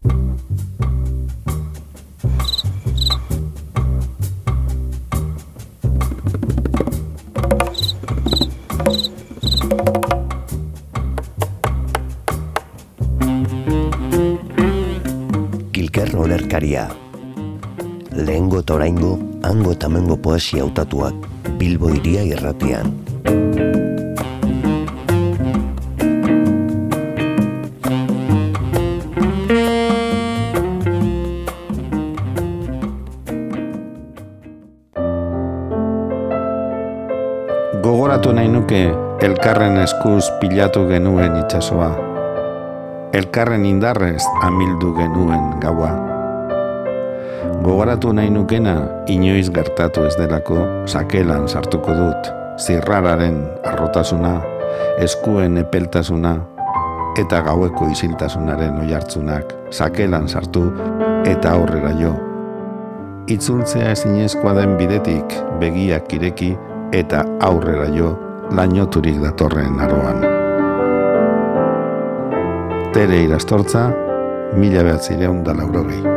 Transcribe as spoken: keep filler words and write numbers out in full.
Kilker olerkaria. Lehengo eta oraingo, hango eta hemengo poesia hautatuak, Bilbo Hiria irratian. Gogoratu nahi nuke elkarren eskuz pilatu genuen itsasoa. Elkarren indarrez amildu genuen gaua. Gogoratu nahi nukena inoiz gertatu ez delako sakelan sartuko dut, zirrararen arrotasuna, eskuen epeltasuna eta gaueko isiltasunaren oihartzunak sakelan sartu eta aurrera jo. Itzultzea ezinezkoa den bidetik begiak ireki eta aurrera jo lainoturik datorren aroan. Tere Irastortza, mila bederatziehun eta laurogei.